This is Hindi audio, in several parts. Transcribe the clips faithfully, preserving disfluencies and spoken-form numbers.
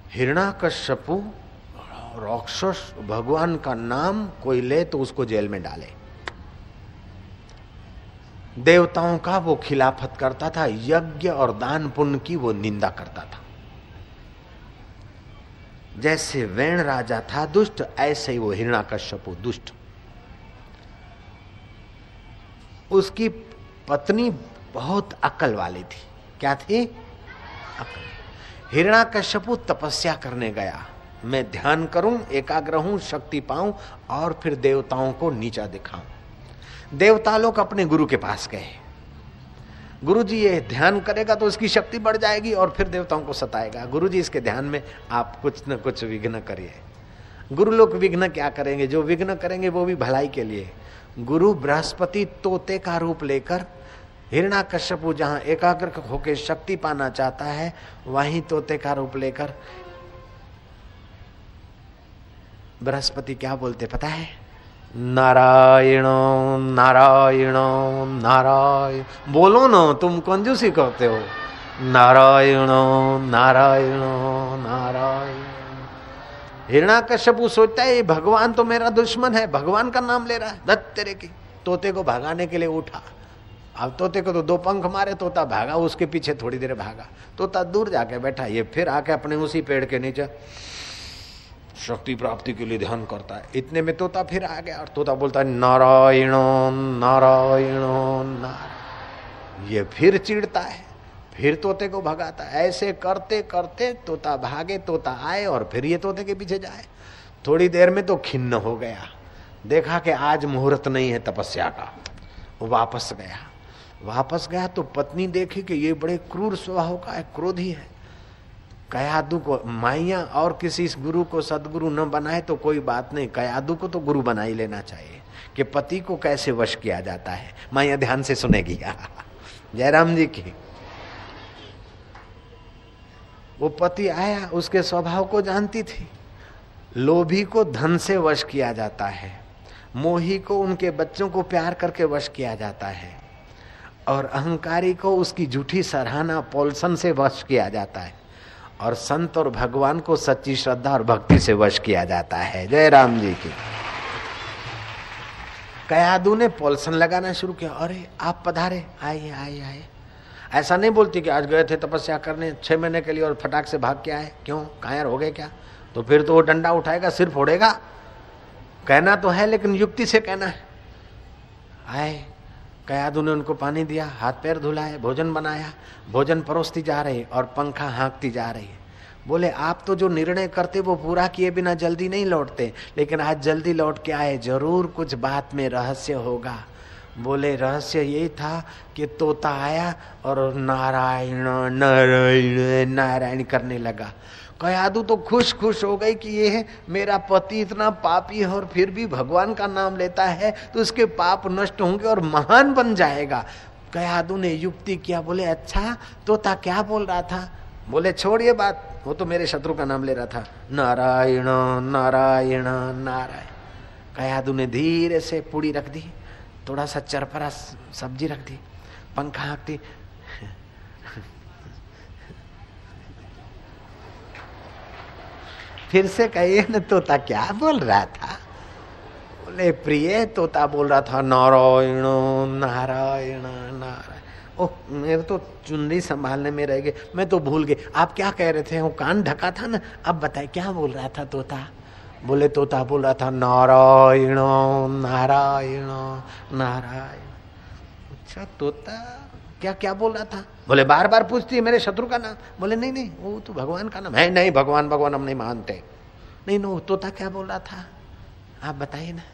हिरण्याकश्यपु राक्षस भगवान का नाम कोई ले तो उसको जेल में डाले। देवताओं का वो खिलाफत करता था, यज्ञ और दान पुण्य की वो निंदा करता था। जैसे वेण राजा था दुष्ट, ऐसे ही वो हिरण्याकश्यपु दुष्ट। उसकी पत्नी बहुत अक्ल वाली थी। क्या थी? अक्ल। हिरण्याकश्यपु तपस्या करने गया, मैं ध्यान करूं, एकाग्र हूं, शक्ति पाऊं और फिर देवताओं को नीचा दिखाऊं। देवता लोग अपने गुरु के पास गए। गुरु जी ये ध्यान करेगा तो उसकी शक्ति बढ़ जाएगी और फिर देवताओं को सताएगा। गुरु जी इसके ध्यान में आप कुछ न कुछ विघ्न करिए। गुरु लोग विघ्न क्या करेंगे? जो विघ्न करेंगे वो भी भलाई के लिए। गुरु बृहस्पति तोते का रूप लेकर हिरण्याकश्यपु जहां एकाग्र होकर शक्ति पाना चाहता है, वहीं तोते का रूप लेकर बृहस्पति क्या बोलते पता है? नारायण नारायण नारायण। बोलो ना, तुम कंजूसी करते हो। नारायण नारायण नारायण। हिरण्याकश्यपु सोचता है ये भगवान तो मेरा दुश्मन है, भगवान का नाम ले रहा है। दत्त तेरे की। तोते को भगाने के लिए उठा। अब तोते को तो दो पंख मारे, तोता भागा, उसके पीछे थोड़ी देर भागा। तोता दूर जाके बैठा, ये फिर आके अपने उसी पेड़ के नीचे शक्ति प्राप्ति के लिए ध्यान करता है। इतने में तोता फिर आ गया और तोता बोलता है नारायण नारायण नारायण। ये फिर चिढ़ता है, फिर तोते को भगाता है। ऐसे करते करते तोता भागे, तोता आए और फिर ये तोते के पीछे जाए। थोड़ी देर में तो खिन्न हो गया, देखा कि आज मुहूर्त नहीं है तपस्या का। वो वापस गया। वापस गया तो पत्नी देखी कि ये बड़े क्रूर स्वभाव का है, क्रोधी है। कयादू को माइया और किसी गुरु को सदगुरु न बनाए तो कोई बात नहीं, कयादू को तो गुरु बना ही लेना चाहिए कि पति को कैसे वश किया जाता है। माइया ध्यान से सुनेगी। जयराम जी की। वो पति आया, उसके स्वभाव को जानती थी। लोभी को धन से वश किया जाता है, मोही को उनके बच्चों को प्यार करके वश किया जाता है, और अहंकारी को उसकी झूठी सराहना पोलसन से वश किया जाता है, और संत और भगवान को सच्ची श्रद्धा और भक्ति से वश किया जाता है। जय राम जी की। कयादू ने पोलसन लगाना शुरू किया। अरे आप पधारे, आइए आइए आइए। ऐसा नहीं बोलती कि आज गए थे तपस्या करने छह महीने के लिए और फटाक से भाग के आए, क्यों कायर हो गए क्या? तो फिर तो वो डंडा उठाएगा, सिर फोड़ेगा। कहना तो है लेकिन युक्ति से कहना है। आए, कयादू ने उनको पानी दिया, हाथ पैर धुलाए, भोजन बनाया, भोजन परोसती जा रही और पंखा हाँकती जा रही है। बोले आप तो जो निर्णय करते वो पूरा किए बिना जल्दी नहीं लौटते, लेकिन आज जल्दी लौट के आए, जरूर कुछ बात में रहस्य होगा। बोले रहस्य यही था कि तोता आया और नारायण नारायण नारायण करने लगा। कयादू तो खुश खुश हो गई कि ये है मेरा पति इतना पापी है और फिर भी भगवान का नाम लेता है तो उसके पाप नष्ट होंगे और महान बन जाएगा। कयादू ने युक्ति किया। बोले अच्छा तोता क्या बोल रहा था? बोले छोड़िए बात, वो तो मेरे शत्रु का नाम ले रहा था। नारायण नारायण नारायण। कयादू ने धीरे से पूड़ी रख दी, थोड़ा सा चरपरा सब्जी रख दी, पंखा हाँकती। फिर से कहिए न तोता क्या बोल रहा था? बोले प्रिय तोता बोल रहा था नारायण नारायण नारायण। ओह मेरे तो चुनरी संभालने में रह गए, मैं तो भूल गए। आप क्या कह रहे थे? वो कान ढका था ना, अब बताए क्या बोल रहा था तोता? बोले तोता बोल रहा था नारायण नारायण नारायण। अच्छा तोता क्या क्या बोल रहा था? बोले बार बार पूछती है मेरे शत्रु का नाम। बोले नहीं नहीं वो तो भगवान का नाम है। नहीं भगवान भगवान हम नहीं मानते। नहीं नो तोता क्या बोल रहा था आप बताइए ना।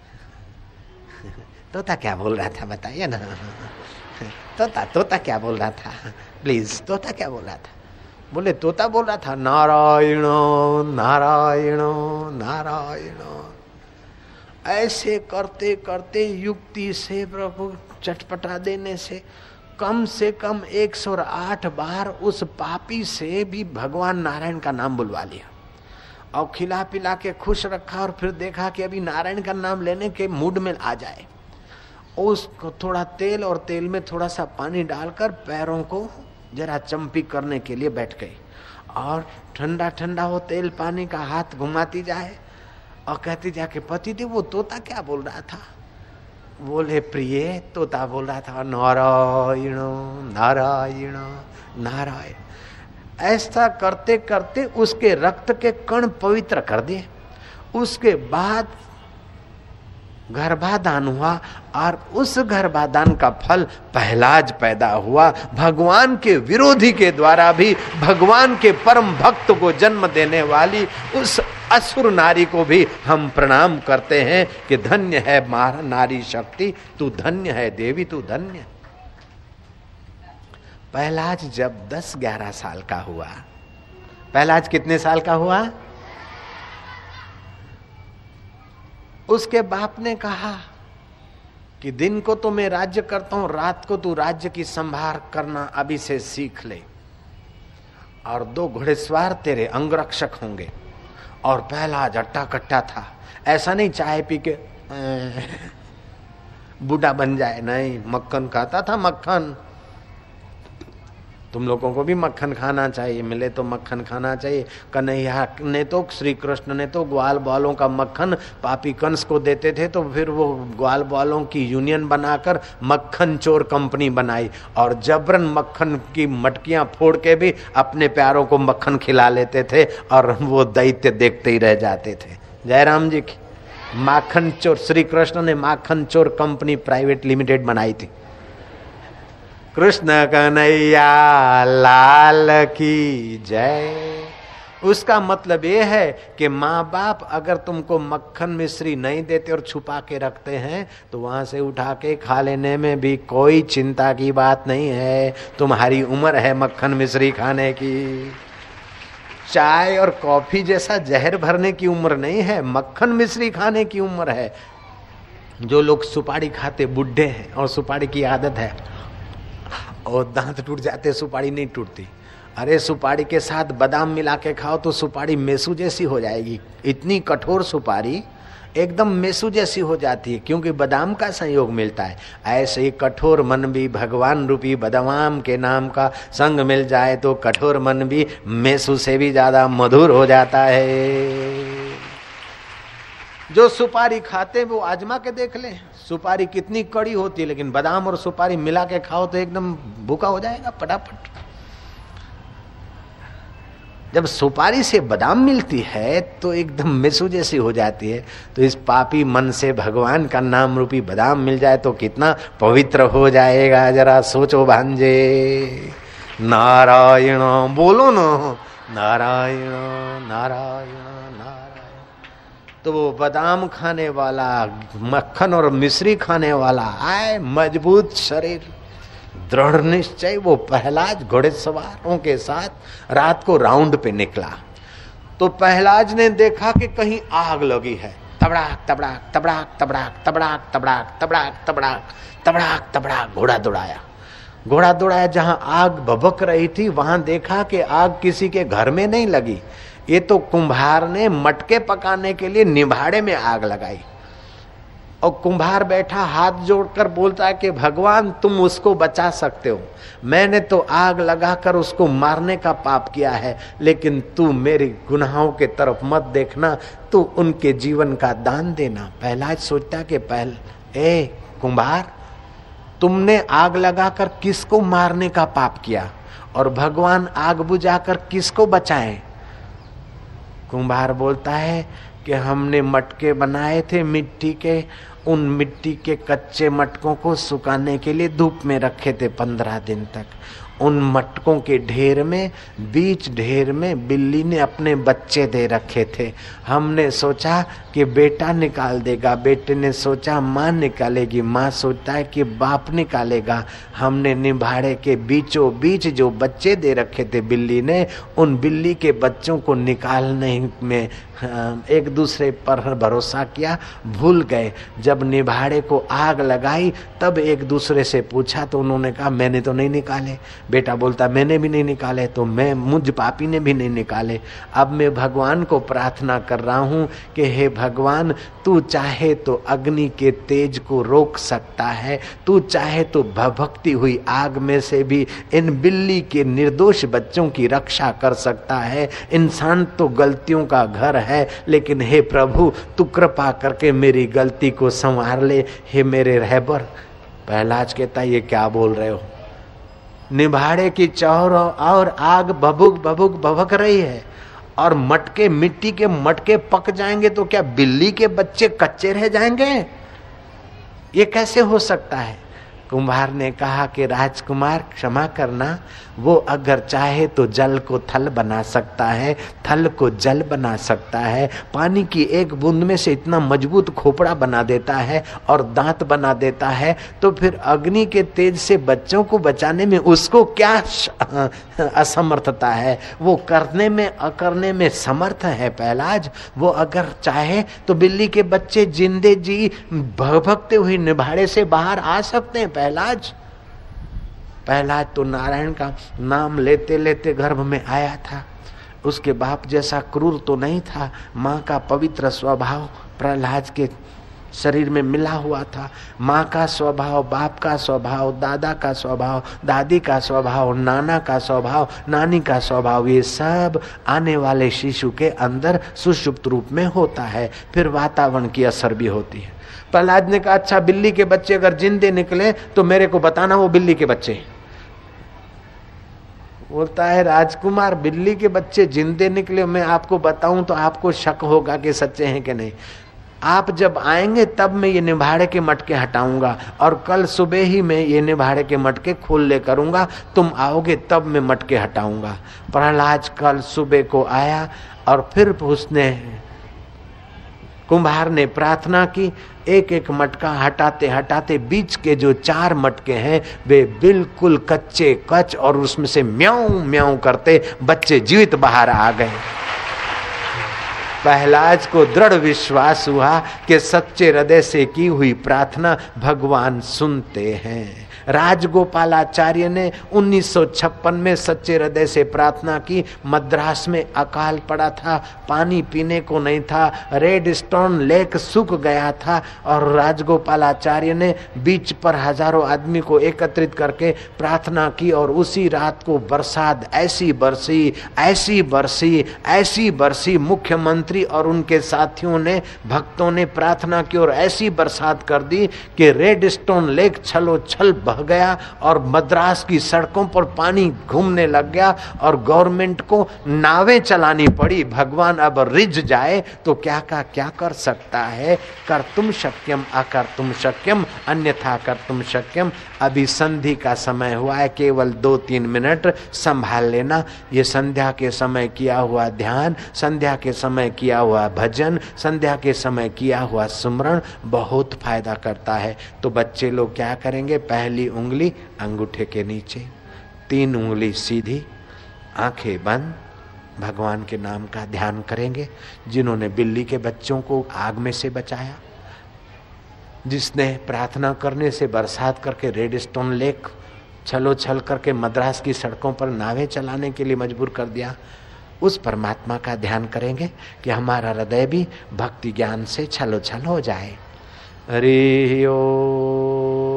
तोता क्या बोल रहा था बताइए ना। तोता तोता क्या बोल रहा था प्लीज, तोता क्या बोल रहा था? बोले तोता बोल रहा था नारायण नारायण नारायण। ऐसे करते करते युक्ति से प्रभु चटपटा देने से कम से कम एक सौ आठ बार उस पापी से भी भगवान नारायण का नाम बुलवा लिया और खिला पिला के खुश रखा। और फिर देखा कि अभी नारायण का नाम लेने के मूड में आ जाए, उसको थोड़ा तेल और तेल में थोड़ा सा पानी डालकर पैरों को जरा चंपी करने के लिए बैठ गई और ठंडा ठंडा वो तेल पानी का हाथ घुमाती जाए और कहती जाके पति देव वो तोता क्या बोल रहा था? बोले प्रिय तोता बोल रहा था नारायण नारायण नारायण। ऐसा करते करते उसके रक्त के कण पवित्र कर दिए। उसके बाद गर्भाधान हुआ और उस गर्भाधान का फल पहलाज पैदा हुआ। भगवान के विरोधी के द्वारा भी भगवान के परम भक्त को जन्म देने वाली उस असुर नारी को भी हम प्रणाम करते हैं कि धन्य है मारा नारी शक्ति, तू धन्य है देवी, तू धन्य। पहलाज जब दस ग्यारह साल का हुआ, पहलाज कितने साल का हुआ? उसके बाप ने कहा कि दिन को तो मैं राज्य करता हूं, रात को तू राज्य की संभार करना अभी से सीख ले, और दो घुड़सवार तेरे अंगरक्षक होंगे। और पहला जट्टा कट्टा था, ऐसा नहीं चाय पी के बूढ़ा बन जाए, नहीं, मक्खन खाता था मक्खन। तुम लोगों को भी मक्खन खाना चाहिए, मिले तो मक्खन खाना चाहिए। कन्हैया ने तो, श्री कृष्ण ने तो ग्वाल बालों का मक्खन पापी कंस को देते थे, तो फिर वो ग्वाल बालों की यूनियन बनाकर मक्खन चोर कंपनी बनाई और जबरन मक्खन की मटकियां फोड़ के भी अपने प्यारों को मक्खन खिला लेते थे और वो दैत्य देखते ही रह जाते थे। जयराम जी की माखन चोर, श्री कृष्ण ने माखन चोर कंपनी प्राइवेट लिमिटेड बनाई थी। कृष्ण कन्हैया लाल की जय। उसका मतलब ये है कि माँ बाप अगर तुमको मक्खन मिश्री नहीं देते और छुपा के रखते हैं तो वहां से उठा के खा लेने में भी कोई चिंता की बात नहीं है। तुम्हारी उम्र है मक्खन मिश्री खाने की। चाय और कॉफी जैसा जहर भरने की उम्र नहीं है, मक्खन मिश्री खाने की उम्र है। जो लोग सुपारी खाते बुढ़े हैं और सुपारी की आदत है और दांत टूट जाते, सुपारी नहीं टूटती। अरे सुपारी के साथ बादाम मिला के खाओ तो सुपारी मेसू जैसी हो जाएगी। इतनी कठोर सुपारी एकदम मेसू जैसी हो जाती है क्योंकि बादाम का संयोग मिलता है। ऐसे ही कठोर मन भी भगवान रूपी बादाम के नाम का संग मिल जाए तो कठोर मन भी मेसू से भी ज्यादा मधुर हो जाता है। जो सुपारी खाते वो आजमा के देख ले, सुपारी कितनी कड़ी होती है, लेकिन बादाम और सुपारी मिला के खाओ तो एकदम भूखा हो जाएगा फटाफट। जब सुपारी से बादाम मिलती है तो एकदम मेसू जैसी हो जाती है। तो इस पापी मन से भगवान का नाम रूपी बादाम मिल जाए तो कितना पवित्र हो जाएगा, जरा सोचो भांजे। नारायण बोलो ना, नारायण नारायण नारायण। तो वो बादाम खाने वाला, मक्खन और मिश्री खाने वाला, आए मजबूत शरीर, दृढ़ निश्चय, वो पहलाज घोड़े सवारों के साथ रात को राउंड पे निकला। तो पहलाज ने देखा कि कहीं आग लगी है। तबड़ाक तबड़ाक तबड़ाक तबड़ाक तबड़ाक तबड़ाक तबड़ाक तबड़ाक तबड़ाक तबड़ाक घोड़ा दौड़ाया। घोड़ा दौड़ाया जहां आग भभक रही थी वहां देखा कि आग किसी के घर में नहीं लगी, ये तो कुम्हार ने मटके पकाने के लिए निभाड़े में आग लगाई। और कुम्हार बैठा हाथ जोड़कर बोलता है कि भगवान तुम उसको बचा सकते हो, मैंने तो आग लगाकर उसको मारने का पाप किया है, लेकिन तू मेरे गुनाहों के तरफ मत देखना, तू उनके जीवन का दान देना। पहला सोचता कि पहल ए कुम्हार, तुमने आग लगाकर किसको मारने का पाप किया और भगवान आग बुझाकर किसको बचाए? कुम्हार बोलता है कि हमने मटके बनाए थे मिट्टी के, उन मिट्टी के कच्चे मटकों को सुखाने के लिए धूप में रखे थे पंद्रह दिन तक। उन मटकों के ढेर में, बीच ढेर में बिल्ली ने अपने बच्चे दे रखे थे। हमने सोचा कि बेटा निकाल देगा, बेटे ने सोचा माँ निकालेगी, माँ सोचता है कि बाप निकालेगा। हमने निभाड़े के बीचों बीच जो बच्चे दे रखे थे बिल्ली ने, उन बिल्ली के बच्चों को निकालने में एक दूसरे पर भरोसा किया, भूल गए। जब निभाड़े को आग लगाई तब एक दूसरे से पूछा तो उन्होंने कहा मैंने तो नहीं निकाले, बेटा बोलता मैंने भी नहीं निकाले, तो मैं मुझ पापी ने भी नहीं निकाले। अब मैं भगवान को प्रार्थना कर रहा हूं कि हे भगवान, तू चाहे तो अग्नि के तेज को रोक सकता है, तू चाहे तो भभकती हुई आग में से भी इन बिल्ली के निर्दोष बच्चों की रक्षा कर सकता है। इंसान तो गलतियों का घर है, लेकिन हे प्रभु तू कृपा करके मेरी गलती को संवार ले। हे मेरे रहबर। प्रहलाद कहता ये क्या बोल रहे हो? निभाड़े की चौर और आग भभुक भभुक भभक रही है और मटके, मिट्टी के मटके पक जाएंगे तो क्या बिल्ली के बच्चे कच्चे रह जाएंगे? ये कैसे हो सकता है? कुम्हार ने कहा कि राजकुमार क्षमा करना, वो अगर चाहे तो जल को थल बना सकता है, थल को जल बना सकता है, पानी की एक बूंद में से इतना मजबूत खोपड़ा बना देता है और दांत बना देता है, तो फिर अग्नि के तेज से बच्चों को बचाने में उसको क्या असमर्थता है? वो करने में अकरने में समर्थ है प्रहलाद। वो अगर चाहे तो बिल्ली के बच्चे जिंदे जी भभकते हुए निभाड़े से बाहर आ सकते हैं। प्रहलाद प्रहलाद तो नारायण का नाम लेते लेते गर्भ में आया था। उसके बाप जैसा क्रूर तो नहीं था। माँ का पवित्र स्वभाव प्रहलाद के शरीर में मिला हुआ था। माँ का स्वभाव, बाप का स्वभाव, दादा का स्वभाव, दादी का स्वभाव, नाना का स्वभाव, नानी का स्वभाव, ये सब आने वाले शिशु के अंदर सुषुप्त रूप में होता है। फिर वातावरण की असर भी होती है। प्रहलाद ने कहा अच्छा बिल्ली के बच्चे अगर जिंदे निकले तो मेरे को बताना वो बिल्ली के बच्चे। बोलता है राजकुमार बिल्ली के बच्चे जिंदे निकले मैं आपको बताऊं तो आपको शक होगा कि सच्चे हैं कि नहीं। आप जब आएंगे तब मैं ये निभाड़े के मटके हटाऊंगा और कल सुबह ही मैं ये निभाड़े के मटके खोल ले करूंगा। तुम आओगे तब मैं मटके हटाऊंगा। प्रहलाद कल सुबह को आया और फिर उसने कुम्हार ने प्रार्थना की। एक एक मटका हटाते हटाते बीच के जो चार मटके हैं वे बिल्कुल कच्चे कच और उसमें से म्याऊं म्याऊं करते बच्चे जीवित बाहर आ गए। प्रहलाद को दृढ़ विश्वास हुआ कि सच्चे हृदय से की हुई प्रार्थना भगवान सुनते हैं। राजगोपालाचार्य ने उन्नीस सौ छप्पन में सच्चे हृदय से प्रार्थना की। मद्रास में अकाल पड़ा था, पानी पीने को नहीं था, रेड स्टोन लेक सूख गया था और राजगोपालाचार्य ने बीच पर हजारों आदमी को एकत्रित करके प्रार्थना की और उसी रात को बरसात ऐसी बरसी ऐसी बरसी ऐसी बरसी मुख्यमंत्री और उनके साथियों ने, भक्तों ने प्रार्थना की और ऐसी बरसात कर दी कि रेड स्टोन लेक छलो छल बह गया और मद्रास की सड़कों पर पानी घूमने लग गया और गवर्नमेंट को नावें चलानी पड़ी। भगवान अब रिझ जाए तो क्या का क्या कर सकता है। कर तुम शक्यम अकर तुम शक्यम अन्यथा कर तुम शक्यम। अभी संधि का समय हुआ है, केवल दो तीन मिनट संभाल लेना। ये संध्या के समय किया हुआ ध्यान, संध्या के समय किया हुआ भजन, संध्या के समय किया हुआ सुमरण बहुत फायदा करता है। तो बच्चे लोग क्या करेंगे? पहली उंगली अंगूठे के नीचे, तीन उंगली सीधी, आंखें बंद, भगवान के नाम का ध्यान करेंगे। जिन्होंने बिल्ली के बच्चों को आग में से बचाया, जिसने प्रार्थना करने से बरसात करके रेड स्टोन लेक छलो छल करके मद्रास की सड़कों पर नावें चलाने के लिए मजबूर कर दिया, उस परमात्मा का ध्यान करेंगे कि हमारा हृदय भी भक्ति ज्ञान से छलो छल हो जाए। हरि ओम।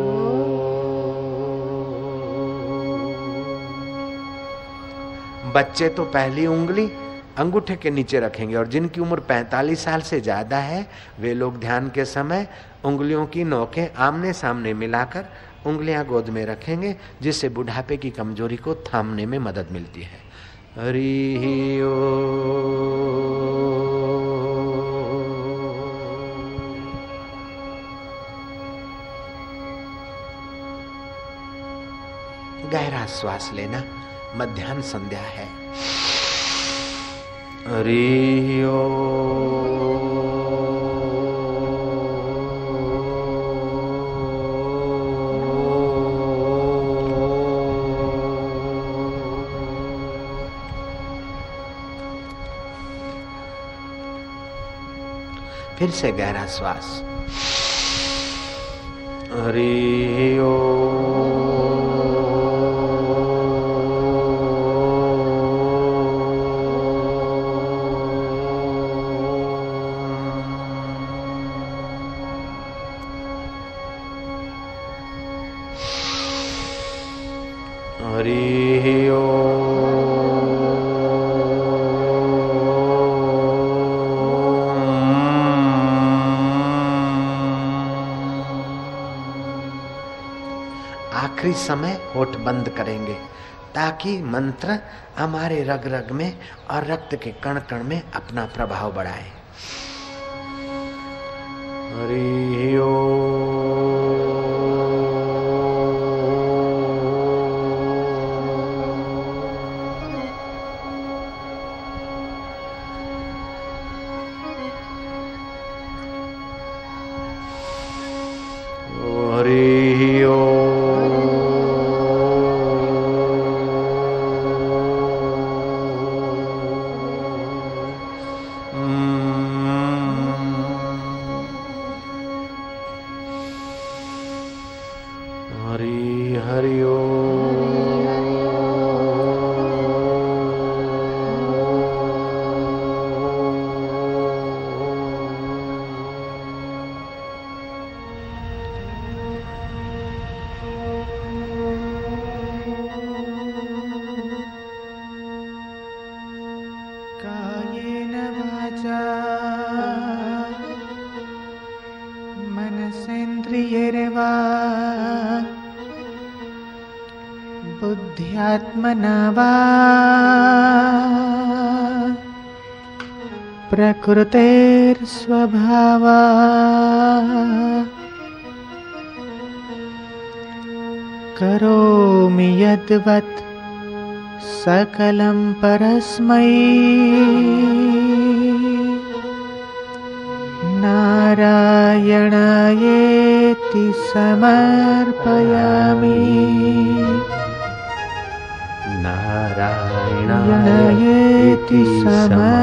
बच्चे तो पहली उंगली अंगूठे के नीचे रखेंगे और जिनकी उम्र पैंतालीस साल से ज्यादा है वे लोग ध्यान के समय उंगलियों की नोकें आमने सामने मिलाकर उंगलियां गोद में रखेंगे, जिससे बुढ़ापे की कमजोरी को थामने में मदद मिलती है। हरि ओम। गहरा श्वास लेना। मध्याह्न संध्या है। हरि ओम। फिर से गहरा श्वास। हरि ओम। हरि ओम। आखिरी समय होठ बंद करेंगे ताकि मंत्र हमारे रग रग में और रक्त के कण कण में अपना प्रभाव बढ़ाए। हरि ओम। हरि ओम। हरि हरि कायेन वाचा मनसेन्द्रियैर्वा बुद्ध्यात्मना वा प्रकृतेर्स्वभावात् करोमि यद्वत् सकलं परस्मै नारायणायेति समर्पयामि। नारायणायेति समर्पयामि।